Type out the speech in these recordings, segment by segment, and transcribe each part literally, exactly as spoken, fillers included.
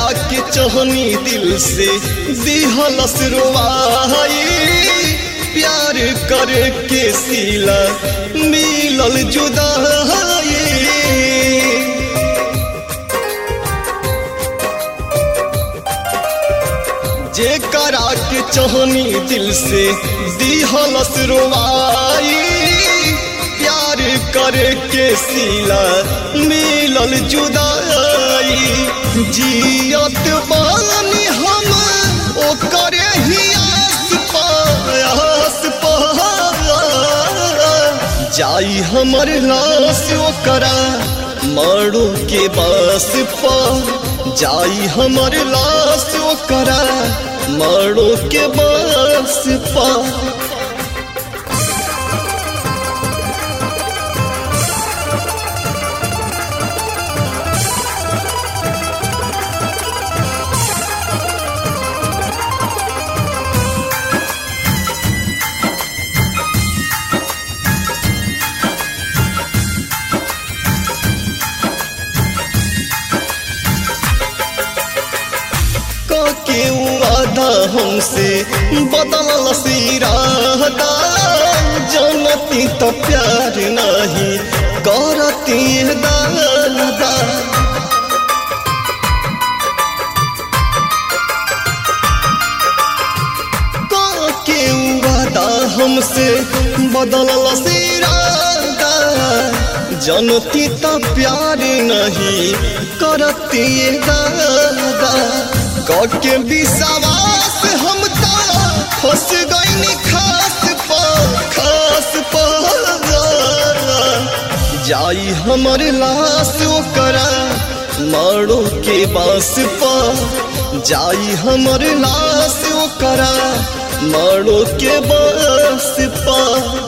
करा के चहनी दिल से दिहलस रोवाई, प्यार करके सिला मिलल जुदाई। जे करा के चहनी दिल से दिहलस रोवाई, प्यार करके सिला मिलल जुदाई। जियत बानी हम ओकरे ही आस पास पा, जाई हमर लाश ओकरा मारो के बास पा, जाई हमर लाश ओकरा मारो के बास पा। के वादा हमसे बदल इरादा, जानती तो प्यार नहीं करती दादा। के वादा हमसे बदल इरादा, जानती तो प्यार नहीं करती दादा। के विश्वास हम फंस गई खास पा खास पा, जाई हमर लाश ओकरा मारो के बास पा, जाई हमर लाश ओकरा मारो के बास पा।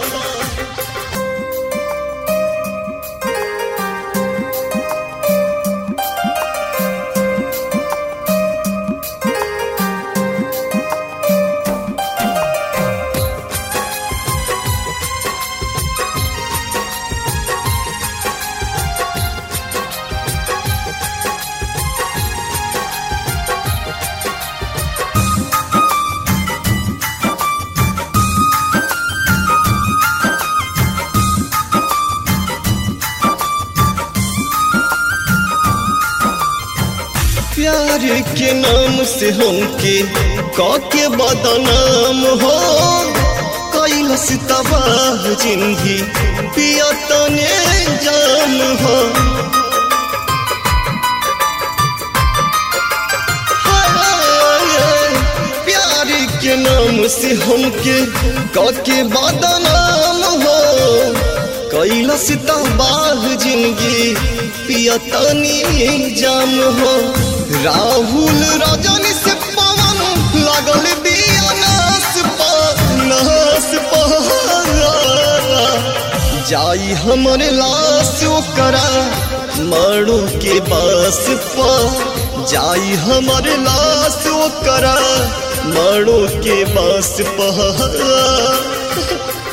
प्यार के नाम से हमके काके बदनाम हो, कैलस तबाह जिंदगी पिया तने जाम हो। प्यार के नाम से हमके काके बदनाम हो, कैलस तबाह जिंदगी पिया तने जाम हो। राहुल रजनी से पवन लागल बिया नास पा नास पा, जाई हमर लाश ओकरा मारो के बास पा, जाई हमर लाश ओकरा मारो के बास पा।